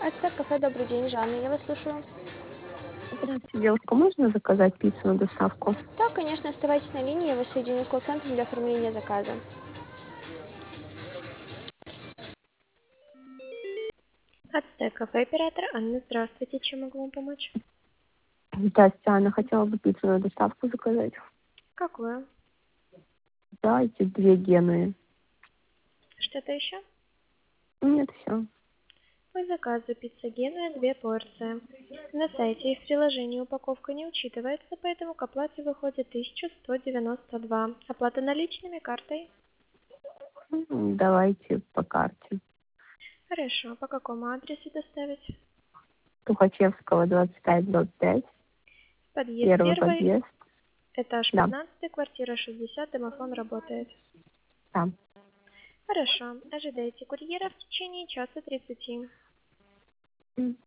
Ацтек кафе, добрый день, Жанна, я вас слушаю. Здравствуйте, девушка, можно заказать пиццу на доставку? Да, конечно, оставайтесь на линии, я вас соединю с колл-центром для оформления заказа. Ацтек кафе, оператор Анна, здравствуйте, чем могу вам помочь? Здравствуйте, Анна, хотела бы пиццу на доставку заказать. Какую? Дайте 2 гены. Что-то еще? Нет, все. По заказу пицца Генуя 2 порции. На сайте и в приложении упаковка не учитывается, поэтому к оплате выходит 1192. Оплата наличными, картой? Давайте по карте. Хорошо, по какому адресу доставить? Тухачевского, 25/5. Подъезд Первый первый, подъезд. этаж Да, 15, квартира 60, домофон работает. там. Хорошо, ожидайте курьера в течение часа 30.